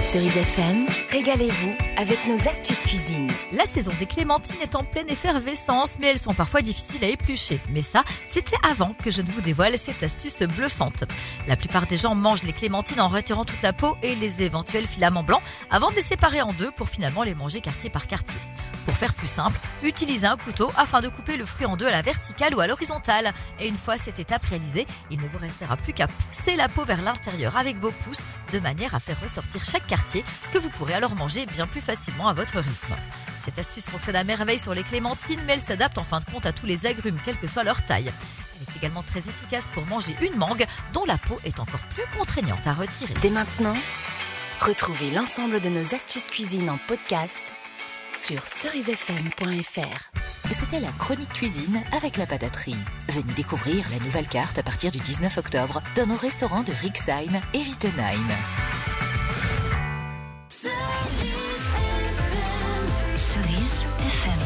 Cerise FM, régalez-vous avec nos astuces cuisine. La saison des clémentines est en pleine effervescence, mais elles sont parfois difficiles à éplucher. Mais ça, c'était avant que je ne vous dévoile cette astuce bluffante. La plupart des gens mangent les clémentines en retirant toute la peau et les éventuels filaments blancs avant de les séparer en deux pour finalement les manger quartier par quartier. Pour faire plus simple, utilisez un couteau afin de couper le fruit en deux à la verticale ou à l'horizontale. Et une fois cette étape réalisée, il ne vous restera plus qu'à pousser la peau vers l'intérieur avec vos pouces de manière à faire ressortir chaque quartier que vous pourrez alors manger bien plus facilement à votre rythme. Cette astuce fonctionne à merveille sur les clémentines, mais elle s'adapte en fin de compte à tous les agrumes, quelle que soit leur taille. Elle est également très efficace pour manger une mangue dont la peau est encore plus contraignante à retirer. Dès maintenant, retrouvez l'ensemble de nos astuces cuisine en podcast sur cerisefm.fr. C'était la chronique cuisine avec la pataterie. Venez découvrir la nouvelle carte à partir du 19 octobre dans nos restaurants de Rixheim et Wittenheim. Cerise FM.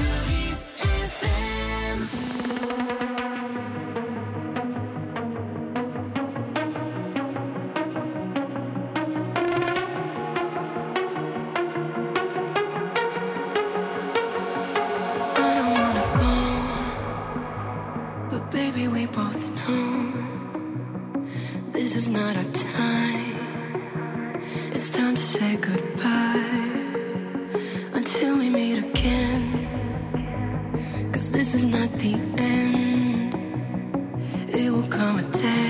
Baby, we both know this is not our time. It's time to say goodbye until we meet again. 'Cause this is not the end. It will come a day